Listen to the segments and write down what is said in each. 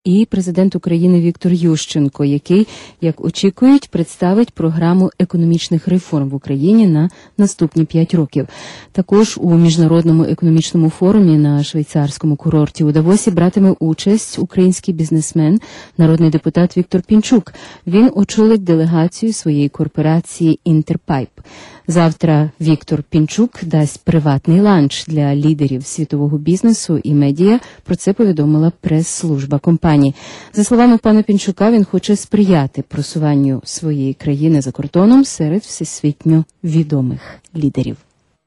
і президент України Віктор Ющенко, який, як очікують, представить програму економічних реформ в Україні на наступні 5 років. Також у Міжнародному економічному форумі на швейцарському курорті у Давосі братиме участь український бізнесмен, народний депутат Віктор Пінчук. Він очолить делегацію своєї корпорації «Інтерпайп». Завтра Віктор Пінчук дасть приватний ланч для лідерів світового бізнесу і медіа. Про це повідомила прес-служба компанії. За словами пана Пінчука, він хоче сприяти просуванню своєї країни за кордоном серед всесвітньо відомих лідерів.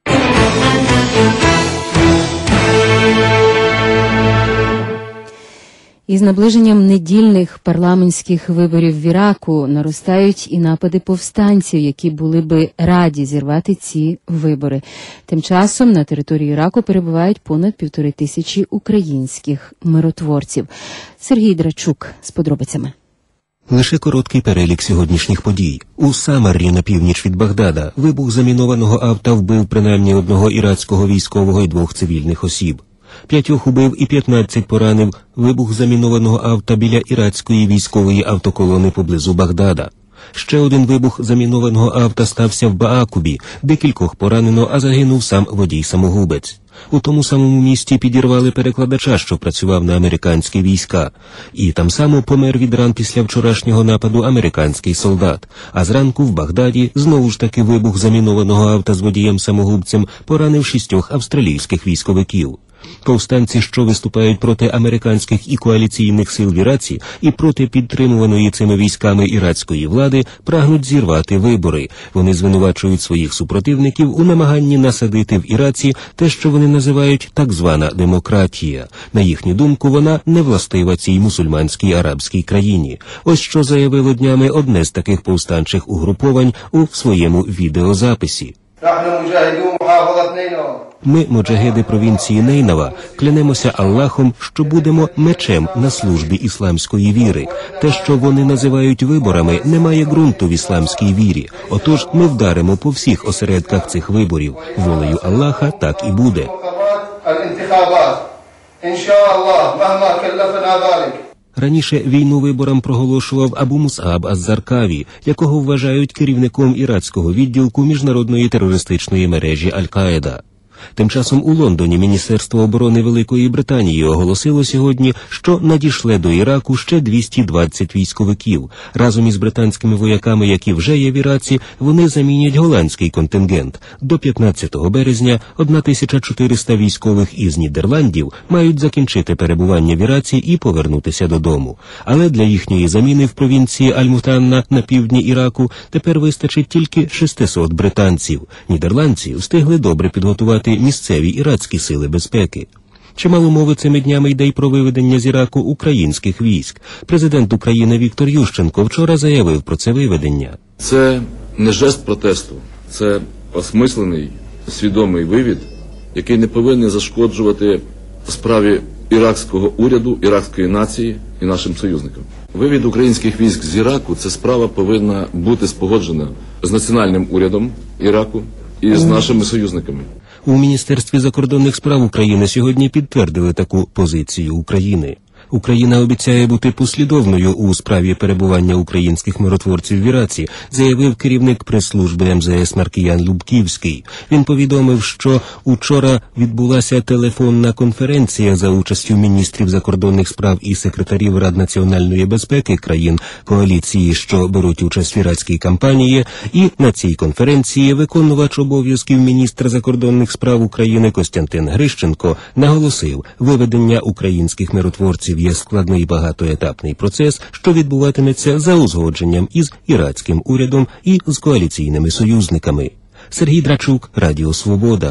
Із наближенням недільних парламентських виборів в Іраку наростають і напади повстанців, які були би раді зірвати ці вибори. Тим часом на території Іраку перебувають понад 1500 українських миротворців. Сергій Драчук з подробицями. Лише короткий перелік сьогоднішніх подій. У Самарі на північ від Багдада вибух замінованого авто вбив принаймні одного ірацького військового і 2 цивільних осіб. 5 убив і 15 поранив вибух замінованого авто біля ірацької військової автоколони поблизу Багдада. Ще один вибух замінованого авто стався в Баакубі, де кількох поранено, а загинув сам водій-самогубець. У тому самому місті підірвали перекладача, що працював на американські війська. І там само помер від ран після вчорашнього нападу американський солдат. А зранку в Багдаді знову ж таки вибух замінованого авто з водієм-самогубцем поранив 6 австралійських військовиків. Повстанці, що виступають проти американських і коаліційних сил в Іраці і проти підтримуваної цими військами ірацької влади, прагнуть зірвати вибори. Вони звинувачують своїх супротивників у намаганні насадити в Іраці те, що вони називають так звана демократія. На їхню думку, вона не властива цій мусульманській арабській країні. Ось що заявило днями одне з таких повстанчих угруповань у своєму відеозаписі. Ми, моджагеди провінції Нейнава, клянемося Аллахом, що будемо мечем на службі ісламської віри. Те, що вони називають виборами, не має ґрунту в ісламській вірі. Отож, ми вдаримо по всіх осередках цих виборів. Волею Аллаха так і буде. Раніше війну виборам проголошував Абу Мус'аб аз-Заркаві, якого вважають керівником ірацького відділку міжнародної терористичної мережі Аль-Каїда. Тим часом у Лондоні Міністерство оборони Великої Британії оголосило сьогодні, що надійшле до Іраку ще 220 військовиків. Разом із британськими вояками, які вже є в Іраці, вони замінять голландський контингент. До 15 березня 1400 військових із Нідерландів мають закінчити перебування в Іраці і повернутися додому. Але для їхньої заміни в провінції Аль-Мутанна на півдні Іраку тепер вистачить тільки 600 британців. Нідерландці встигли добре підготувати місцеві ірацькі сили безпеки. Чимало мови цими днями йде й про виведення з Іраку українських військ. Президент України Віктор Ющенко вчора заявив про це виведення. Це не жест протесту, це осмислений, свідомий вивід, який не повинен зашкоджувати справі іракського уряду, іракської нації і нашим союзникам. Вивід українських військ з Іраку – це справа повинна бути спогоджена з національним урядом Іраку і з нашими союзниками. У Міністерстві закордонних справ України сьогодні підтвердили таку позицію України. Україна обіцяє бути послідовною у справі перебування українських миротворців в Іраці, заявив керівник прес-служби МЗС Маркіян Лубківський. Він повідомив, що учора відбулася телефонна конференція за участю міністрів закордонних справ і секретарів Рад національної безпеки країн коаліції, що беруть участь в ірацькій кампанії, і на цій конференції виконувач обов'язків міністра закордонних справ України Костянтин Грищенко наголосив, виведення українських миротворців є складний багатоетапний процес, що відбуватиметься за узгодженням із ірацьким урядом і з коаліційними союзниками. Сергій Драчук, Радіо Свобода.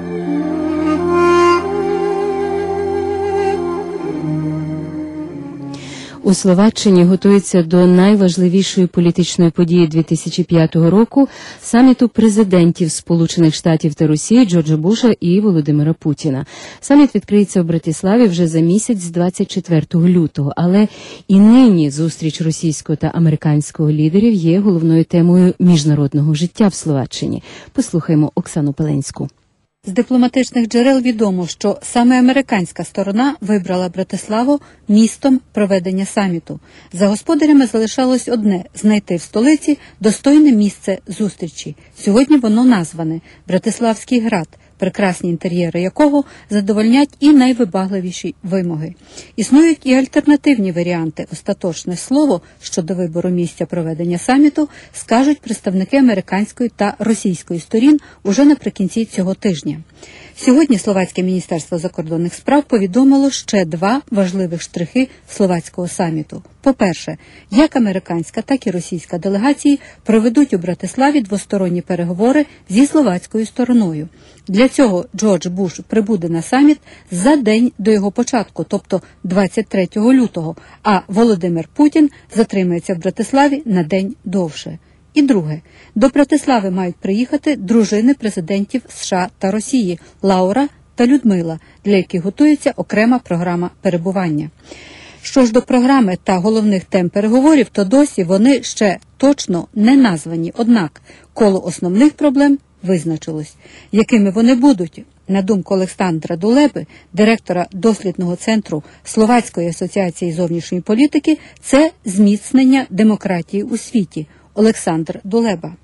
У Словаччині готується до найважливішої політичної події 2005 року – саміту президентів Сполучених Штатів та Росії Джорджа Буша і Володимира Путіна. Саміт відкриється у Братиславі вже за місяць з 24 лютого, але і нині зустріч російського та американського лідерів є головною темою міжнародного життя в Словаччині. Послухаймо Оксану Пеленську. З дипломатичних джерел відомо, що саме американська сторона вибрала Братиславу містом проведення саміту. За господарями залишалось одне – знайти в столиці достойне місце зустрічі. Сьогодні воно назване Братиславський град, прекрасні інтер'єри якого задовольнять і найвибагливіші вимоги. Існують і альтернативні варіанти. Остаточне слово щодо вибору місця проведення саміту скажуть представники американської та російської сторін уже наприкінці цього тижня. Сьогодні Словацьке міністерство закордонних справ повідомило ще два важливих штрихи словацького саміту. По-перше, як американська, так і російська делегації проведуть у Братиславі двосторонні переговори зі словацькою стороною. Для цього Джордж Буш прибуде на саміт за день до його початку, тобто 23 лютого, а Володимир Путін затримається в Братиславі на день довше. І друге, до Братислави мають приїхати дружини президентів США та Росії Лаура та Людмила, для яких готується окрема програма перебування. Що ж до програми та головних тем переговорів, то досі вони ще точно не названі, однак коло основних проблем визначилось. Якими вони будуть? На думку Олександра Дулеби, директора дослідного центру Словацької асоціації зовнішньої політики, це зміцнення демократії у світі. Олександр Дулеба.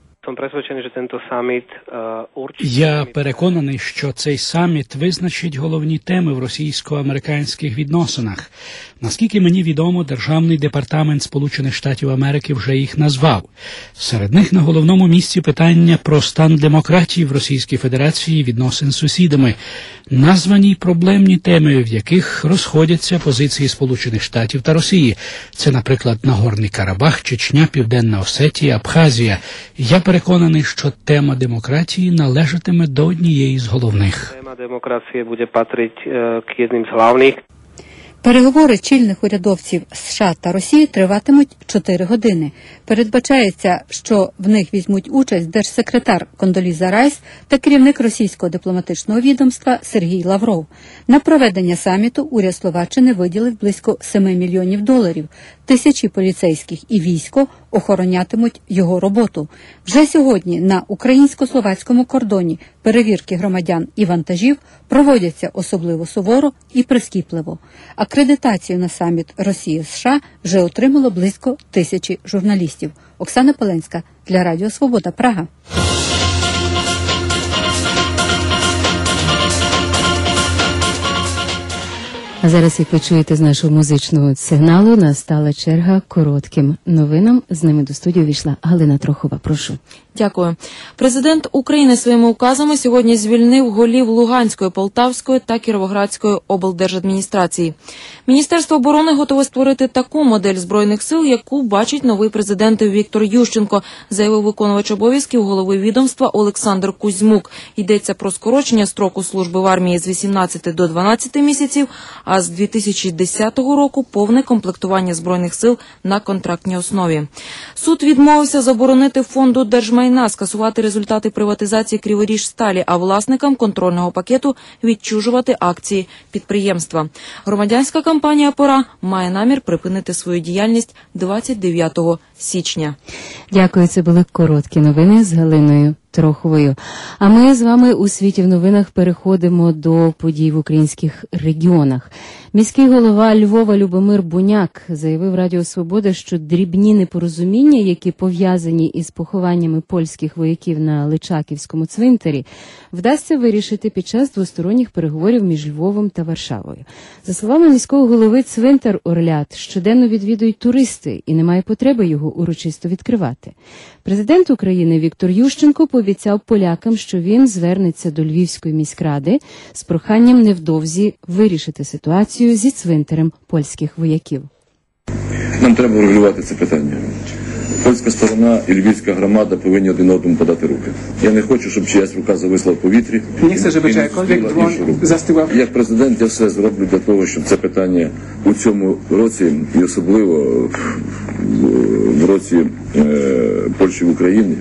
Я переконаний, що цей саміт визначить головні теми в російсько-американських відносинах. Наскільки мені відомо, Державний департамент Сполучених Штатів Америки вже їх назвав. Серед них на головному місці питання про стан демократії в Російській Федерації, відносин з сусідами. Названі проблемні теми, в яких розходяться позиції Сполучених Штатів та Росії. Це, наприклад, Нагорний Карабах, Чечня, Південна Осетія, Абхазія. Я переконаний, що тема демократії належатиме до однієї з головних. Тема демократії буде патрить к одним з головних. Переговори чільних урядовців США та Росії триватимуть 4 години. Передбачається, що в них візьмуть участь держсекретар Кондоліза Райс та керівник російського дипломатичного відомства Сергій Лавров. На проведення саміту уряд Словаччини виділив близько $7 мільйонів. Тисячі поліцейських і військо охоронятимуть його роботу. Вже сьогодні на українсько-словацькому кордоні перевірки громадян і вантажів проводяться особливо суворо і прискіпливо. Акредитацію на саміт Росія-США вже отримало близько 1000 журналістів. Оксана Поленська для Радіо Свобода, Прага. А зараз, як ви чуєте з нашого музичного сигналу, настала черга коротким новинам. З ними до студії увійшла Галина Трохова. Прошу. Дякую. Президент України своїми указами сьогодні звільнив голів Луганської, Полтавської та Кіровоградської облдержадміністрації. Міністерство оборони готове створити таку модель Збройних сил, яку бачить новий президент Віктор Ющенко, заявив виконувач обов'язків голови відомства Олександр Кузьмук. Йдеться про скорочення строку служби в армії з 18 до 12 місяців, а з 2010 року повне комплектування Збройних сил на контрактній основі. Суд відмовився заборонити фонду держмайна скасувати результати приватизації Криворіжсталі, а власникам контрольного пакету відчужувати акції підприємства. Громадянська кампанія «Пора» має намір припинити свою діяльність 29 січня. Дякую, це були короткі новини з Галиною Троховою. А ми з вами у світі в новинах переходимо до подій в українських регіонах. Міський голова Львова Любомир Буняк заявив Радіо Свобода, що дрібні непорозуміння, які пов'язані із похованнями польських вояків на Личаківському цвинтарі, вдасться вирішити під час двосторонніх переговорів між Львовом та Варшавою. За словами міського голови, цвинтар Орлят щоденно відвідують туристи і немає потреби його урочисто відкривати. Президент України Віктор Ющенко пообіцяв полякам, що він звернеться до Львівської міськради з проханням невдовзі вирішити ситуацію зі цвинтарем польських вояків. Нам треба врегулювати це питання. Польська сторона і львівська громада повинні один одному подати руки. Я не хочу, щоб чиясь рука зависла в повітрі. Nie chcę, żeby czyjakolwiek dłoń zastygła. Як президент я все зроблю для того, щоб це питання у цьому році, і особливо в році Польщі в Україні,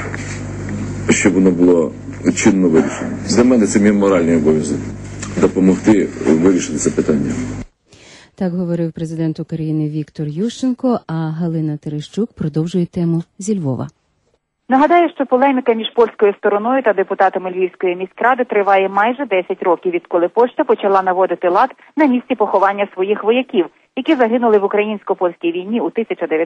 щоб воно було чинно вирішено. Для мене це мій моральний обов'язок – допомогти вирішити це питання. Так говорив президент України Віктор Ющенко, а Галина Терещук продовжує тему зі Львова. Нагадаю, що полеміка між польською стороною та депутатами Львівської міськради триває майже 10 років, відколи Польща почала наводити лад на місці поховання своїх вояків, які загинули в українсько-польській війні у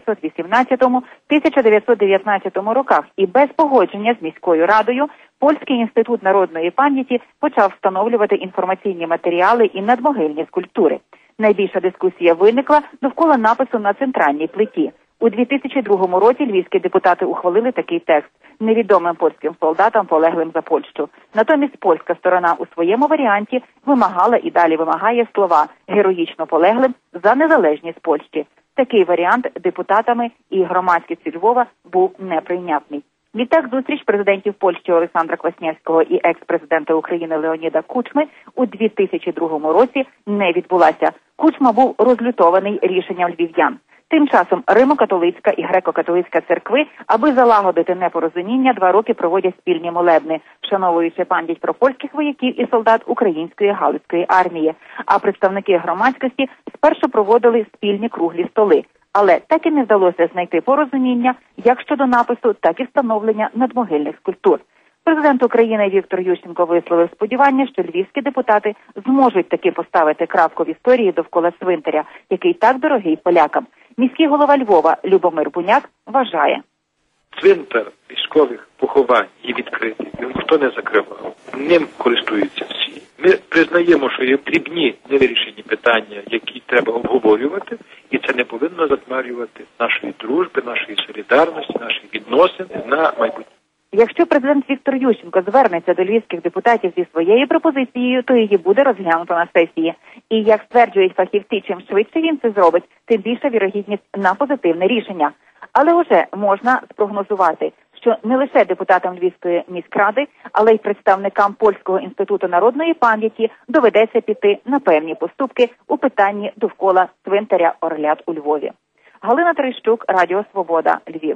1918-1919 роках. І без погодження з міською радою Польський інститут народної пам'яті почав встановлювати інформаційні матеріали і надмогильні скульптури. Найбільша дискусія виникла довкола напису на центральній плиті. У 2002 році львівські депутати ухвалили такий текст невідомим польським солдатам, полеглим за Польщу. Натомість польська сторона у своєму варіанті вимагала і далі вимагає слова «героїчно полеглим за незалежність Польщі». Такий варіант депутатами і громадськістю Львова був неприйнятний. Відтак зустріч президентів Польщі Олександра Квасневського і екс-президента України Леоніда Кучми у 2002 році не відбулася. Кучма був розлютований рішенням львів'ян. Тим часом Римо-католицька і греко-католицька церкви, аби залагодити непорозуміння, 2 роки проводять спільні молебни, вшановуючи пам'ять про польських вояків і солдат української галицької армії. А представники громадськості спершу проводили спільні круглі столи. Але так і не вдалося знайти порозуміння як щодо напису, так і встановлення надмогильних скульптур. Президент України Віктор Ющенко висловив сподівання, що львівські депутати зможуть таки поставити крапку в історії довкола цвинтаря, який так дорогий полякам. Міський голова Львова Любомир Буняк вважає. Цвинтар військових поховань є відкритий, його ніхто не закривав. Ним користуються всі. Ми признаємо, що є дрібні невирішені питання, які треба обговорювати, і це не повинно затьмарювати нашої дружби, нашої солідарності, наших відносин на майбутнє. Якщо президент Віктор Ющенко звернеться до львівських депутатів зі своєю пропозицією, то її буде розглянуто на сесії. І, як стверджують фахівці, чим швидше він це зробить, тим більша вірогідність на позитивне рішення. Але вже можна спрогнозувати, що не лише депутатам Львівської міськради, але й представникам Польського інституту народної пам'яті доведеться піти на певні поступки у питанні довкола цвинтаря Орлят у Львові. Галина Терещук, Радіо Свобода, Львів.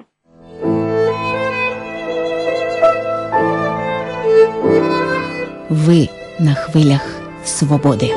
Ви на хвилях свободи.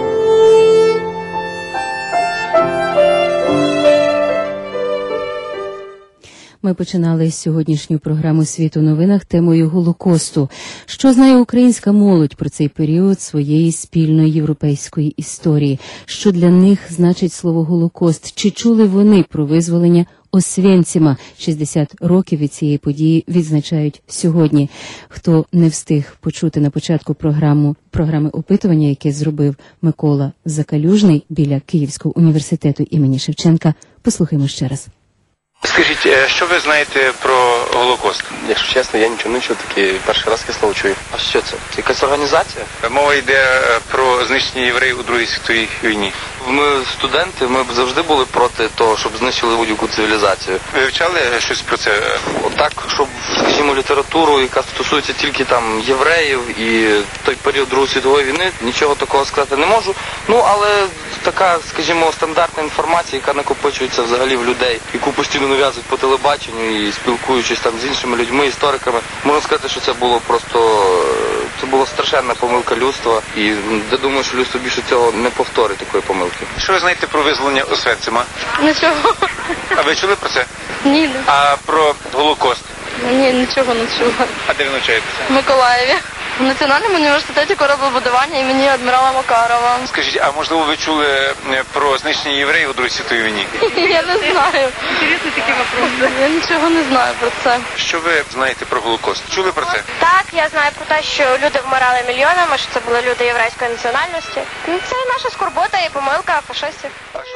Ми починали сьогоднішню програму «Світ у новинах» темою Голокосту. Що знає українська молодь про цей період своєї спільної європейської історії? Що для них значить слово «Голокост»? Чи чули вони про визволення Освєнцима? 60 років від цієї події відзначають сьогодні. Хто не встиг почути на початку програми опитування, яке зробив Микола Закалюжний біля Київського університету імені Шевченка, послухаймо ще раз. Скажіть, що ви знаєте про Голокост? Якщо чесно, я нічого не чув, таке перший раз таке слово чую. А що це? Це якась організація? Мова йде про знищення євреїв у Другій світовій війні. Ми студенти, ми завжди були проти того, щоб знищили будь-яку цивілізацію. Ви вивчали щось про це? Отак, щоб, скажімо, літературу, яка стосується тільки там євреїв і той період Другої світової війни, нічого такого сказати не можу. Ну, але така, скажімо, стандартна інформація, яка накопичується взагалі в людей, яку постійно нав'язують по телебаченню і спілкуючись там з іншими людьми, істориками, можна сказати, що це було просто, це була страшенна помилка людства, і я думаю, що людство більше цього не повторить, такої помилки. Що ви знаєте про визволення Освенцима? Нічого. А ви чули про це? Ні. А про Голокост? Ні, нічого не чула. А де ви навчаєтеся? В Миколаєві. В Національному університеті кораблебудування імені адмірала Макарова. Скажіть, а можливо ви чули про знищення євреїв у Другій світовій війні? Я не знаю. Інтересні такі вопроси. Я нічого не знаю про це. Що ви знаєте про Голокост? Чули про це? Так, я знаю про те, що люди вмирали мільйонами, що це були люди єврейської національності. Це наша скорбота і помилка фашистів.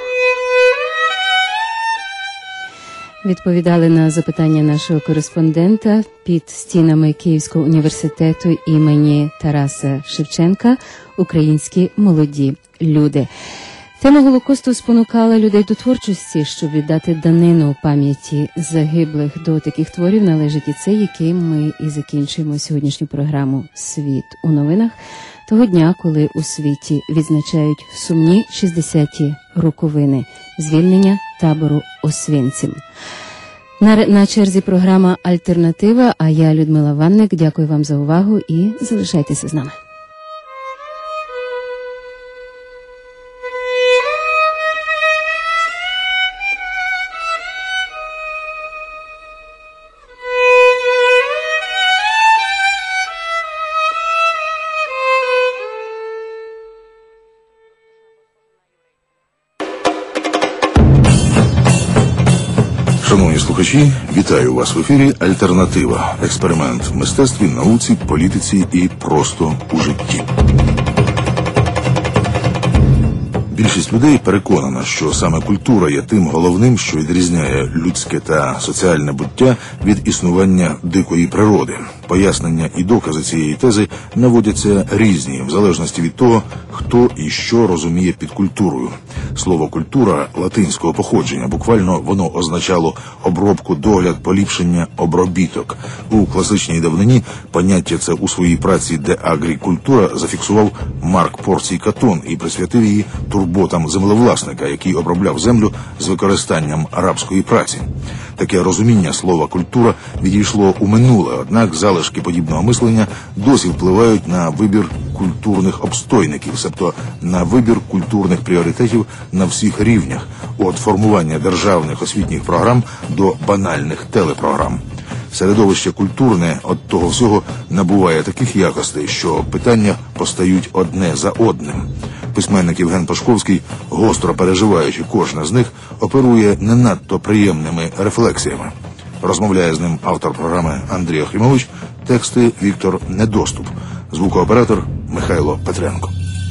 Відповідали на запитання нашого кореспондента під стінами Київського університету імені Тараса Шевченка українські молоді люди. Тема Голокосту спонукала людей до творчості, щоб віддати данину пам'яті загиблих. До таких творів належить і цей, яким ми і закінчуємо сьогоднішню програму «Світ у новинах», того дня, коли у світі відзначають сумні 60-ті роковини звільнення табору Освєнцим. На черзі програма «Альтернатива», а я, Людмила Ванник, дякую вам за увагу і залишайтеся з нами. Шановні слухачі, вітаю вас в ефірі «Альтернатива» – експеримент в мистецтві, науці, політиці і просто у житті. Більшість людей переконана, що саме культура є тим головним, що відрізняє людське та соціальне буття від існування дикої природи. Пояснення і докази цієї тези наводяться різні, в залежності від того, хто і що розуміє під культурою. Слово «культура» латинського походження, буквально воно означало обробку, догляд, поліпшення, обробіток. У класичній давнині поняття це у своїй праці «Де агрікультура» зафіксував Марк Порцій Катон і присвятив її турботам землевласника, який обробляв землю з використанням рабської праці. Таке розуміння слова «культура» відійшло у минуле, однак залишки подібного мислення досі впливають на вибір культурних обстойників, тобто на вибір культурних пріоритетів на всіх рівнях, від формування державних освітніх програм до банальних телепрограм. Середовище культурне від того всього набуває таких якостей, що питання постають одне за одним. Письменник Євген Пашковський, гостро переживаючи кожне з них, оперує не надто приємними рефлексіями. Розмовляє з ним автор програми Андрій Охрімович, тексти Віктор Недоступ, звукооператор Михайло Петренко.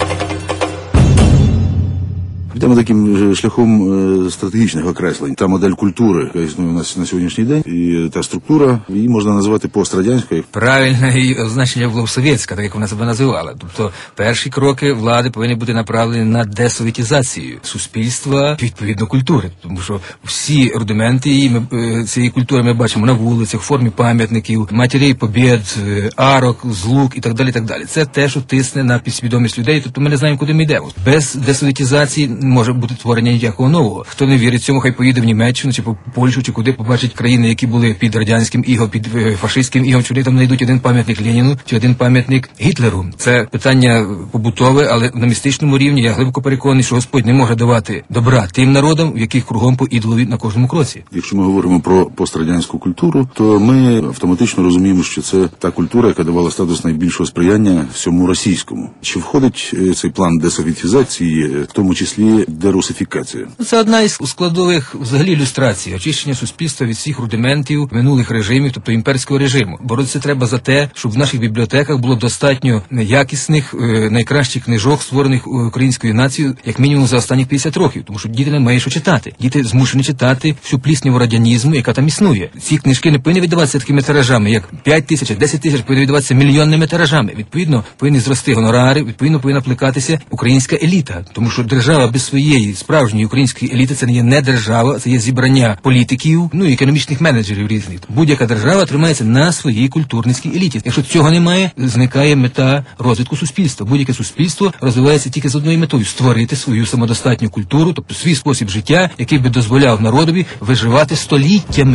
Йдемо таким шляхом стратегічних окреслень. Та модель культури, яка існує у нас на сьогоднішній день, і та структура, її можна назвати пострадянською. Правильне її означення було б совєтська, так як вона себе називала. Тобто перші кроки влади повинні бути направлені на десовєтізацію суспільства, відповідно культури. Тому що всі рудименти її, цієї культури ми бачимо на вулицях, в формі пам'ятників, матерей побєд, арок, злук і так далі, так далі. Це те, що тисне на підсвідомість людей, тобто ми не знаємо, куди ми йдемо. Без десовєтізації може бути творення ніякого нового. Хто не вірить цьому, хай поїде в Німеччину, чи по Польщу, чи куди побачить країни, які були під радянським ігом, під фашистським ігом, чи вони там знайдуть один пам'ятник Леніну, чи один пам'ятник Гітлеру. Це питання побутове, але на містичному рівні я глибоко переконаний, що Господь не може давати добра тим народам, в яких кругом по ідолові на кожному кроці. Якщо ми говоримо про пострадянську культуру, то ми автоматично розуміємо, що це та культура, яка давала статус найбільшого сприяння всьому російському. Чи входить цей план десовєтізації, в тому числі дерусифікація? Це одна із складових взагалі ілюстрацій, очищення суспільства від всіх рудиментів минулих режимів, тобто імперського режиму. Боротися треба за те, щоб в наших бібліотеках було достатньо якісних, найкращих книжок, створених українською нацією, як мінімум за останні 50 років, тому що діти не мають що читати. Діти змушені читати всю плісняву радянізму, яка там існує. Ці книжки не повинні віддаватися такими тиражами, як 5 тисяч, 10 тисяч, повинні віддаватися мільйонними тиражами. Відповідно, повинні зрости гонорари, відповідно, повинна плекатися українська еліта, тому що держава без своєї справжньої української еліти це не є не держава, це є зібрання політиків, і економічних менеджерів різних. Будь-яка держава тримається на своїй культурницькій еліті. Якщо цього немає, зникає мета розвитку суспільства. Будь-яке суспільство розвивається тільки з одною метою – створити свою самодостатню культуру, тобто свій спосіб життя, який би дозволяв народові виживати століттями.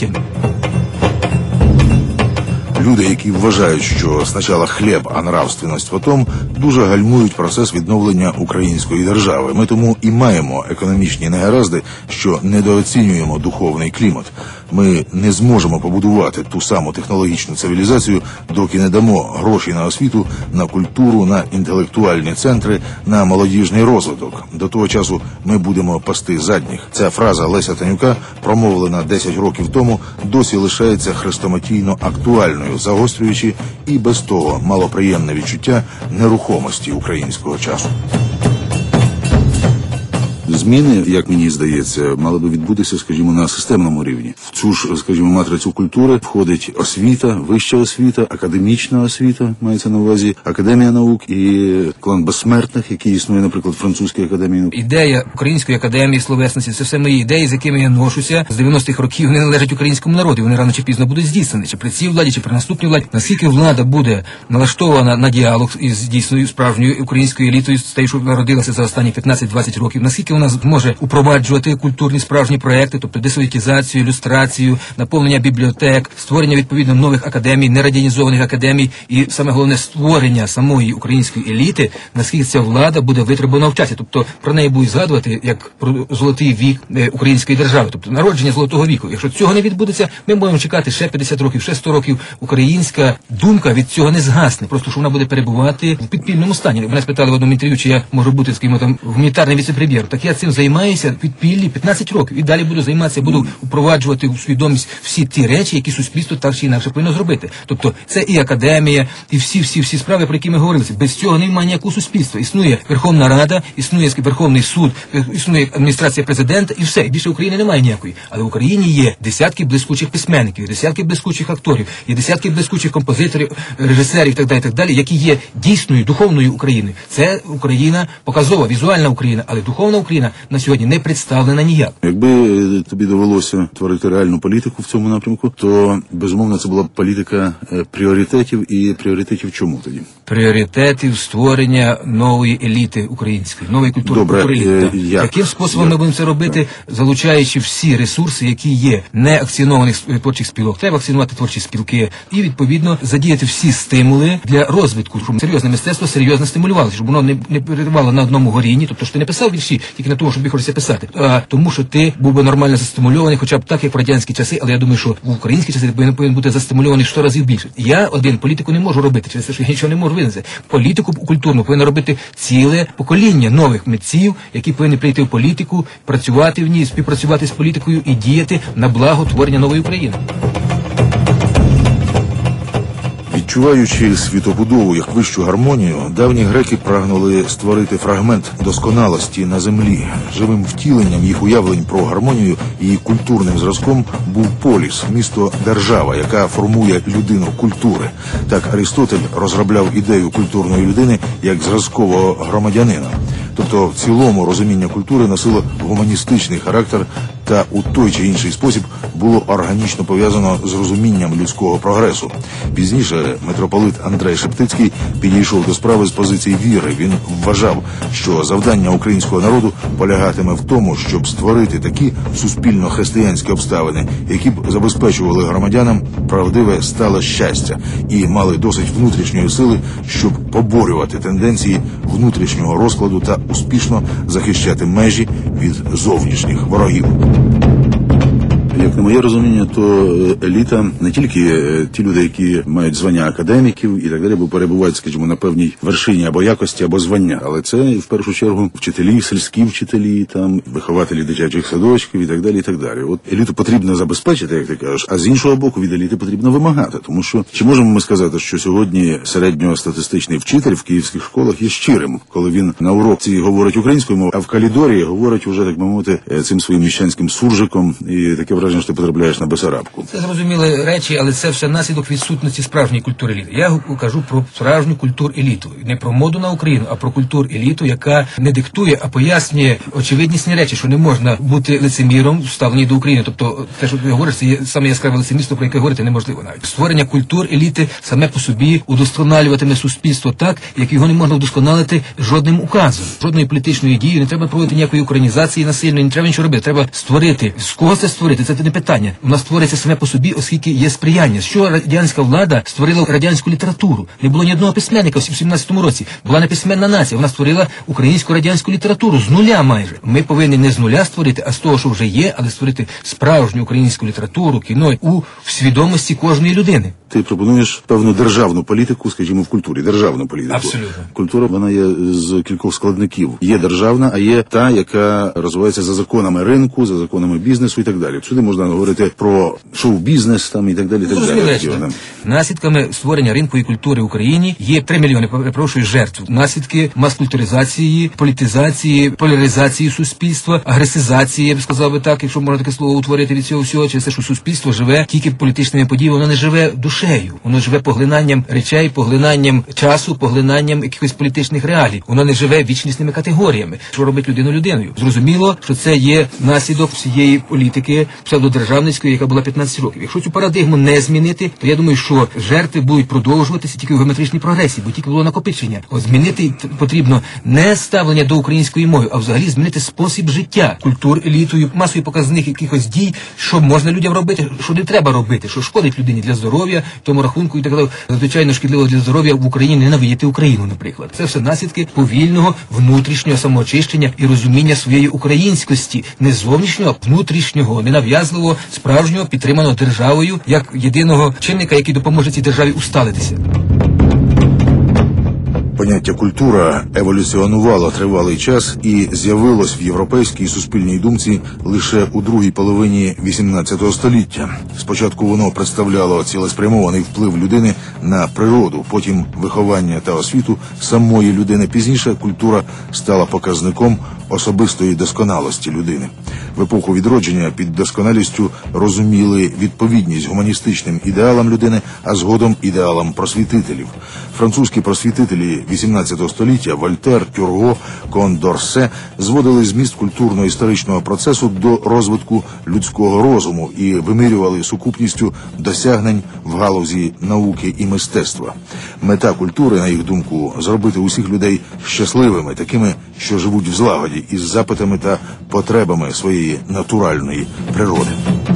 Люди, які вважають, що спочатку хліб, а нравственність потім, дуже гальмують процес відновлення української держави. Ми тому і маємо економічні негаразди, що недооцінюємо духовний клімат. Ми не зможемо побудувати ту саму технологічну цивілізацію, доки не дамо гроші на освіту, на культуру, на інтелектуальні центри, на молодіжний розвиток. До того часу ми будемо пасти задніх. Ця фраза Леся Танюка, промовлена 10 років тому, досі лишається хрестоматійно актуальною, загострюючи і без того малоприємне відчуття нерухомості українського часу. Зміни, як мені здається, мали би відбутися, скажімо, на системному рівні. В цю ж, скажімо, матрицю культури входить освіта, вища освіта, академічна освіта, мається на увазі академія наук і клан безсмертних, який існує, наприклад, в французькій академії наук. Ідея Української академії словесності – це все мої ідеї, з якими я ношуся з 90-х років. Вони належать українському народу, вони рано чи пізно будуть здійснені, чи при цій владі, чи при наступній владі. Наскільки влада буде налаштована на діалог із дійсною справжньою українською елітою, з тією, що народилася за останні 15-20 років, наскільки вона зможе упроваджувати культурні справжні проекти, тобто десовєтізацію, ілюстрацію, наповнення бібліотек, створення відповідно нових академій, нерадянізованих академій і саме головне створення самої української еліти, наскільки ця влада буде витребувана в часі. Тобто про неї будуть згадувати як про золотий вік української держави, тобто народження золотого віку. Якщо цього не відбудеться, ми можемо чекати ще 50 років, ще 100 років. Українська думка від цього не згасне, просто що вона буде перебувати в підпільному стані. Мене спитали в одному інтерв'ю, чи я можу бути, скажімо, там гуманітарний віце-прем'єр. Так я цим займаюся підпіллі 15 років і далі буду займатися, буду впроваджувати у свідомість всі ті речі, які суспільство так чи інакше повинно зробити. Тобто це і академія, і всі справи, про які ми говорили. Без цього немає ніякого суспільства. Існує Верховна Рада, існує Верховний суд, існує адміністрація президента і все. І більше України немає ніякої. Але в Україні є десятки блискучих письменників, десятки блискучих акторів, є десятки блискучих композиторів, режисерів і так далі, які є дійсною духовною Україною. Це Україна показова, візуальна Україна, але духовна Україна на сьогодні не представлена ніяк. Якби тобі довелося творити реальну політику в цьому напрямку, то, безумовно, це була б політика пріоритетів. І пріоритетів чому тоді? Пріоритетів створення нової еліти української, нової культури України. Яким способом ми будемо це робити, залучаючи всі ресурси, які є не акціонованих творчих спілок. Треба акціонувати творчі спілки і, відповідно, задіяти всі стимули для розвитку, щоб серйозне мистецтво серйозно стимулювалося, щоб воно не перебувало на одному горінні, тобто, що ти не писав вірші тільки на тому, щоб хочеться писати, а тому, що ти був би нормально застимульований, хоча б так, як в радянські часи, але я думаю, що в українські часи ти повинен бути застимульований 100 разів більше. Я один політику не можу робити, через те, що я нічого не можу винести. Політику культурну повинно робити ціле покоління нових митців, які повинні прийти в політику, працювати в ній, співпрацювати з політикою і діяти на благо творення нової України. Відчуваючи світобудову як вищу гармонію, давні греки прагнули створити фрагмент досконалості на землі. Живим втіленням їх уявлень про гармонію і культурним зразком був поліс, місто-держава, яка формує людину культури. Так Арістотель розробляв ідею культурної людини як зразкового громадянина. Тобто в цілому розуміння культури носило гуманістичний характер та у той чи інший спосіб було органічно пов'язано з розумінням людського прогресу. Пізніше митрополит Андрей Шептицький підійшов до справи з позиції віри. Він вважав, що завдання українського народу полягатиме в тому, щоб створити такі суспільно-християнські обставини, які б забезпечували громадянам правдиве стале щастя і мали досить внутрішньої сили, щоб поборювати тенденції внутрішнього розкладу та успішно захищати межі від зовнішніх ворогів. Як на моє розуміння, то еліта не тільки ті люди, які мають звання академіків і так далі, бо перебувають, скажімо, на певній вершині або якості, або звання, але це в першу чергу вчителі, сільські вчителі, там вихователі дитячих садочків і так далі, і так далі. От еліту потрібно забезпечити, як ти кажеш, а з іншого боку від еліти потрібно вимагати, тому що чи можемо ми сказати, що сьогодні середньостатистичний вчитель в київських школах є щирим, коли він на уроці говорить українською мовою, а в калідорі говорить уже, так би мовити, цим своїм міщанським суржиком, і таке враження, що ти потрапляєш на Бесарабку. Це зрозуміли речі, але це все наслідок відсутності справжньої культури еліти. Я кажу про справжню культур-еліту. Не про моду на Україну, а про культур-еліту, яка не диктує, а пояснює очевиднісні речі, що не можна бути лицеміром в ставленні до України. Тобто, те, що ти говориш, це є саме яскраве лицемірство, про яке говорити неможливо навіть. Створення культур-еліти саме по собі удосконалюватиме суспільство так, як його не можна вдосконалити жодним указом. Жодної політичної дії, не треба проводити ніякої українізації насильної, не треба нічого робити. Треба створити. З кого це створити? Це не питання. У нас створиться саме по собі, оскільки є сприяння. Що радянська влада створила радянську літературу? Не було ні одного письменника в 17-му році. Була неписьменна нація. Вона створила українську радянську літературу з нуля майже. Ми повинні не з нуля створити, а з того, що вже є, але створити справжню українську літературу, кіно у свідомості кожної людини. Ти пропонуєш певну державну політику, скажімо, в культурі, державну політику. Абсолютно. Культура, вона є з кількох складників. Є державна, а є та, яка розвивається за законами ринку, за законами бізнесу і так далі. Сюди можна говорити про шоу-бізнес там і так далі. Наслідками створення ринку і культури в Україні є 3 мільйони, перепрошую, жертв. Наслідки маскультуризації, політизації, поляризації суспільства, агресизації, я б сказав би так, якщо можна таке слово утворити від цього всього, через те, що суспільство живе тільки політичними подіями, воно не живе душею, воно живе поглинанням речей, поглинанням часу, поглинанням якихось політичних реалій. Воно не живе вічнісними категоріями. Що робить людину людиною? Зрозуміло, що це є наслідок всієї політики псевдодержавницької, яка була 15 років. Якщо цю парадигму не змінити, то я думаю, що жертви будуть продовжуватися тільки в геометричній прогресії, бо тільки було накопичення. От змінити потрібно не ставлення до української мови, а взагалі змінити спосіб життя, культур, елітою, масовий показник якихось дій, що можна людям робити, що не треба робити, що шкодить людині для здоров'я, тому рахунку і так далі. Звичайно, шкідливо для здоров'я в Україні ненавидіти Україну, наприклад. Це все наслідки повільного внутрішнього самоочищення і розуміння своєї українськості, не зовнішнього, а внутрішнього, ненав'язливого, справжнього, підтриманого державою, як єдиного чинника, який допоможе цій державі усталитися. Поняття «культура» еволюціонувало тривалий час і з'явилось в європейській суспільній думці лише у другій половині XVIII століття. Спочатку воно представляло цілеспрямований вплив людини на природу, потім виховання та освіту самої людини. Пізніше культура стала показником особистої досконалості людини. В епоху відродження під досконалістю розуміли відповідність гуманістичним ідеалам людини, а згодом ідеалам просвітителів. Французькі просвітителі XVIII століття Вольтер, Тюрго, Кондорсе зводили зміст культурно-історичного процесу до розвитку людського розуму і вимірювали сукупністю досягнень в галузі науки і мистецтва. Мета культури, на їх думку, зробити усіх людей щасливими, такими, що живуть в злагоді із запитами та потребами своєї натуральної природи.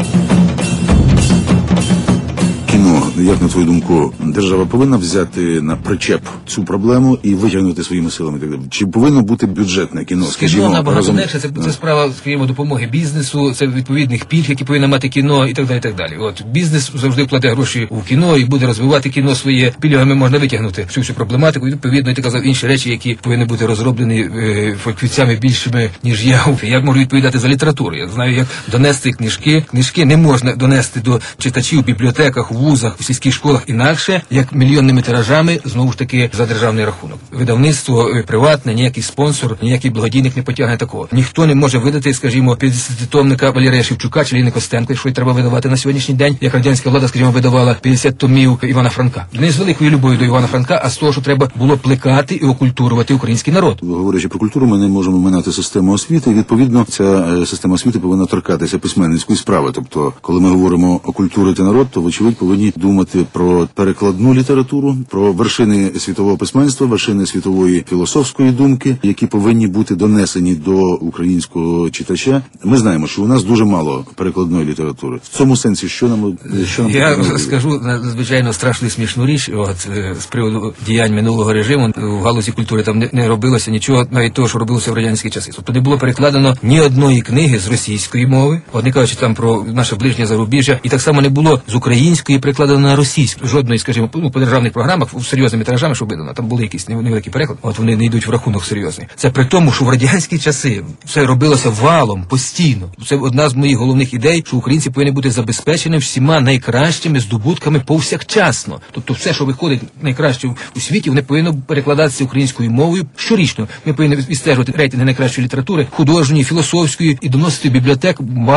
Кіно, як на твою думку, держава повинна взяти на причеп цю проблему і витягнути своїми силами? Чи повинно бути бюджетне кіно? Кіно набагато легше, це справа, скажімо, допомоги бізнесу, це відповідних пільг, які повинна мати кіно і так далі, і так далі. От бізнес завжди вкладе гроші у кіно і буде розвивати кіно своє. Пільгами можна витягнути всю проблематику, і відповідно, і ти казав, інші речі, які повинні бути розроблені фахівцями більшими, ніж я. Я можу відповідати за літературу. Я знаю, як донести книжки. Книжки не можна донести до читачів у бібліотеках, в вузах, у сільських школах інакше, як мільйонними тиражами, знову ж таки, за державний рахунок. Видавництво приватне, ніякий спонсор, ніякий благодійник не потягне такого. Ніхто не може видати, скажімо, 50-томника Валерія Шевчука чи Ліни Костенко, що й треба видавати на сьогоднішній день, як радянська влада, скажімо, видавала 50 томів Івана Франка. Не з великою любов'ю до Івана Франка, а з того, що треба було плекати і окультурувати український народ. Говорячи про культуру, ми не можемо минати систему освіти, і, відповідно, ця система освіти повинна торкатися письменницької справи. Тобто, коли ми говоримо окультурити народ, то, вочевидь, повинні думати про перекладну літературу, про вершини світового письменства, вершини світової філософської думки, які повинні бути донесені до українського читача. Ми знаємо, що у нас дуже мало перекладної літератури. В цьому сенсі, що нам я скажу надзвичайно страшну і смішну річ, з приводу діянь минулого режиму в галузі культури там не робилося нічого, навіть того, що робилося в радянські часи. Тобто не було перекладено ні одної книги з російської мови, не кажучи там про наше ближнє зарубіжжя, і так само не було з української перекладено на російську. Жодної, скажімо, по державних програмах з серйозними тиражами, що видано, там були якісь невеликі переклади, вони не йдуть в рахунок серйозний. Це при тому, що в радянські часи все робилося валом, постійно. Це одна з моїх головних ідей, що українці повинні бути забезпечені всіма найкращими здобутками повсякчасно. Тобто все, що виходить найкраще у світі, вони повинні перекладатися українською мовою щорічно. Ми повинні відстежувати рейтинги найкращої літератури, художньої, філософської і доносити в бібліотек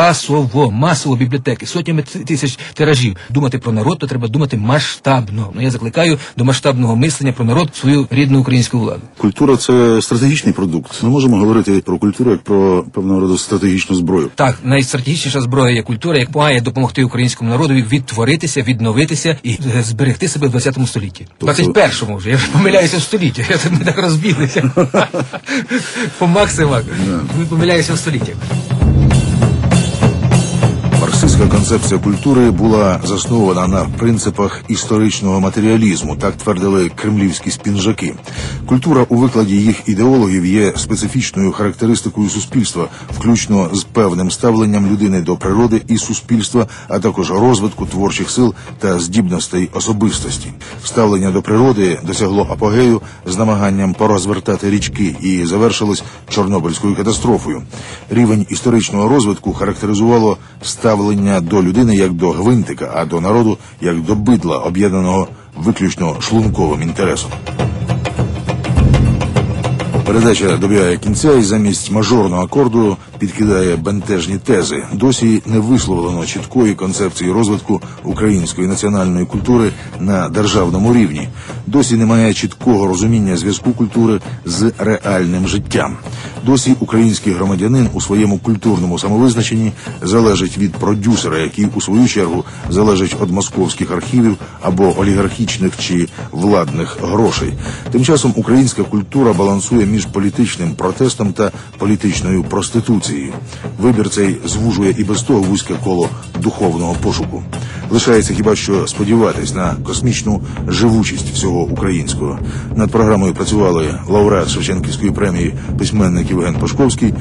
масово бібліотеки, сотнями тисяч тиражів. Думати про народ, то треба думати масштабно. Я закликаю до масштабного мислення про народ, свою рідну українську владу. Культура – це стратегічний продукт. Ми можемо говорити про культуру як про певного роду стратегічну зброю. Так, найстратегічніша зброя є культура, яка має допомогти українському народові відтворитися, відновитися і зберегти себе в 20 столітті. 21-му вже. Я вже помиляюся в столітті. Ми так розбіглися. По максимах. Ми помиляюся в столітті. Марксистська концепція культури була заснована на принципах історичного матеріалізму, так твердили кремлівські спінжаки. Культура у викладі їх ідеологів є специфічною характеристикою суспільства, включно з певним ставленням людини до природи і суспільства, а також розвитку творчих сил та здібностей особистості. Ставлення до природи досягло апогею з намаганням порозвертати річки і завершилось Чорнобильською катастрофою. Рівень історичного розвитку характеризувало ставлення до людини як до гвинтика, а до народу як до бидла, об'єднаного виключно шлунковим інтересом. Передача добігає кінця і замість мажорного акорду підкидає бентежні тези. Досі не висловлено чіткої концепції розвитку української національної культури на державному рівні. Досі немає чіткого розуміння зв'язку культури з реальним життям. Досі український громадянин у своєму культурному самовизначенні залежить від продюсера, який у свою чергу залежить від московських архівів або олігархічних чи владних грошей. Тим часом українська культура балансує між політичним протестом та політичною проституцією. Вибір цей звужує і без того вузьке коло духовного пошуку. Лишається хіба що сподіватись на космічну живучість всього українського. Над програмою працювали лауреат Шевченківської премії письменник Євген Пашковський